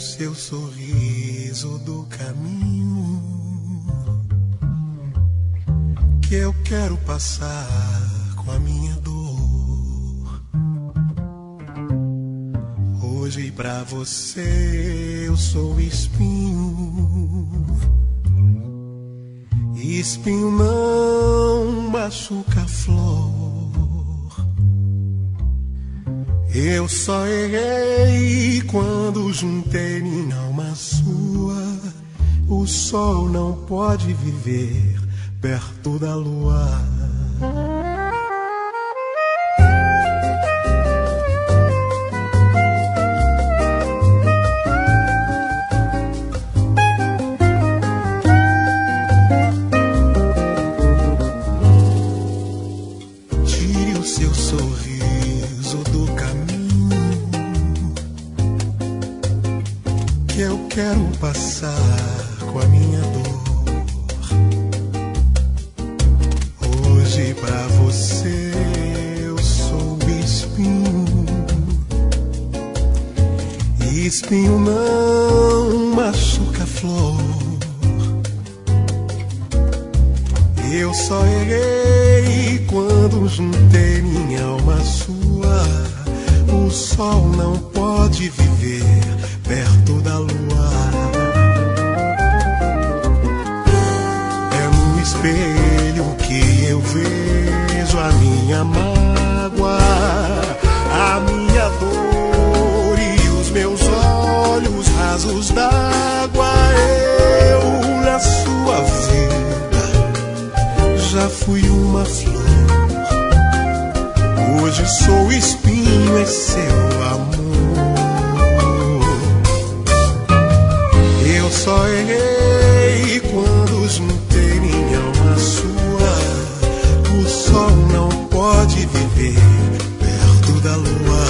seu sorriso do caminho que eu quero passar com a minha dor. Hoje pra você eu sou espinho. Espinho não machuca a flor. Eu só errei quando juntei minha alma sua. O sol não pode viver perto da lua. Tire o seu sorriso do caminho que eu quero passar com a minha dor. Hoje pra você eu sou espinho. Espinho não machuca a flor. Eu só errei quando juntei minha alma à sua. O sol não pode viver perto da lua. É no espelho que eu vejo a minha mágoa, a minha dor e os meus olhos rasos d'água. Eu na sua vida já fui uma flor. Hoje sou espinho em seu amor. Eu só errei quando juntei minha alma à sua. O sol não pode viver perto da lua.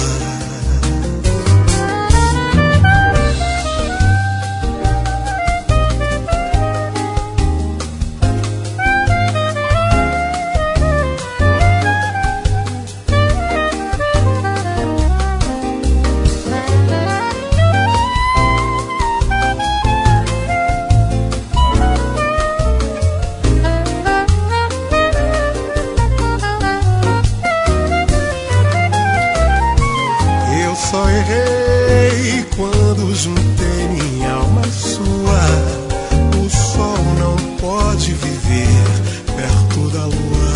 Só errei quando juntei minha alma à sua. O sol não pode viver perto da lua.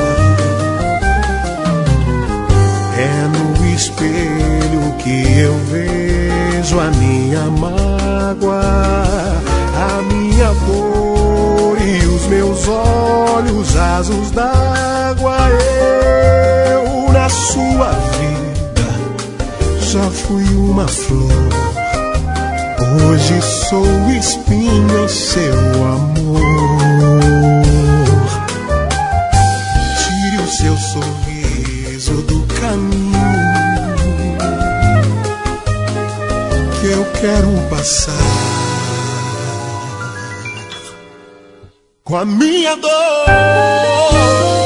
É no espelho que eu vejo a minha mágoa, a minha dor e os meus olhos rasos d'água. Eu na sua vida já fui uma flor. Hoje sou espinho em seu amor. Tire o seu sorriso do caminho que eu quero passar com a minha dor.